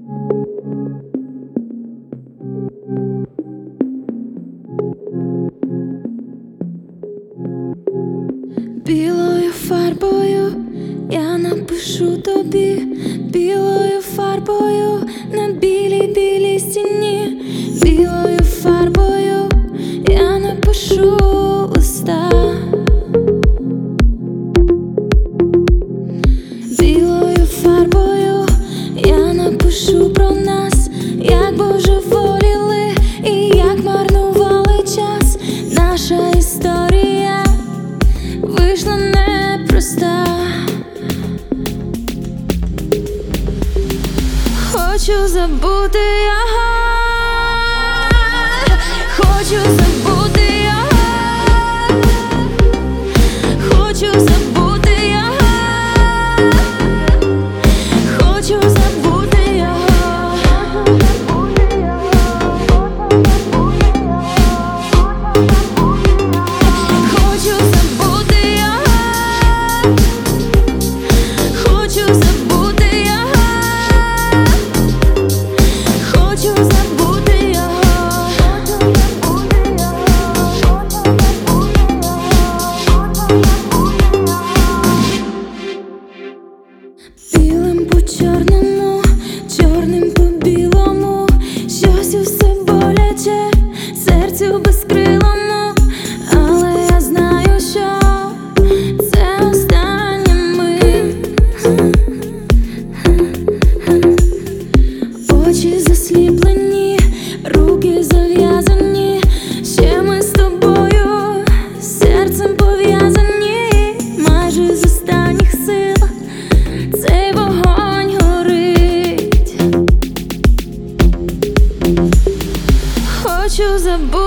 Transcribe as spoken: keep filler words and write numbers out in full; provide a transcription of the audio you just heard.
Білою фарбою я напишу тобі, білою фарбою на білій білій стіні, білою фарбою я напишу листа, білою фарбою я напишу про нас, як божеволіли і як марнували час. Наша історія вийшла непроста. Хочу забути його, хочу забути його, хочу забути його, хочу забути його, хочу забути його, хочу забути його, хочу забути його. Білим по чорному, чорним по білому, щось усе боляче, серцю безкрилому, але я знаю, що це остання мить. Очі засліплені, руки зав'язані, ще ми з тобою серцем пов'язані, майже з останніх сил цей вогонь горить. Хочу забути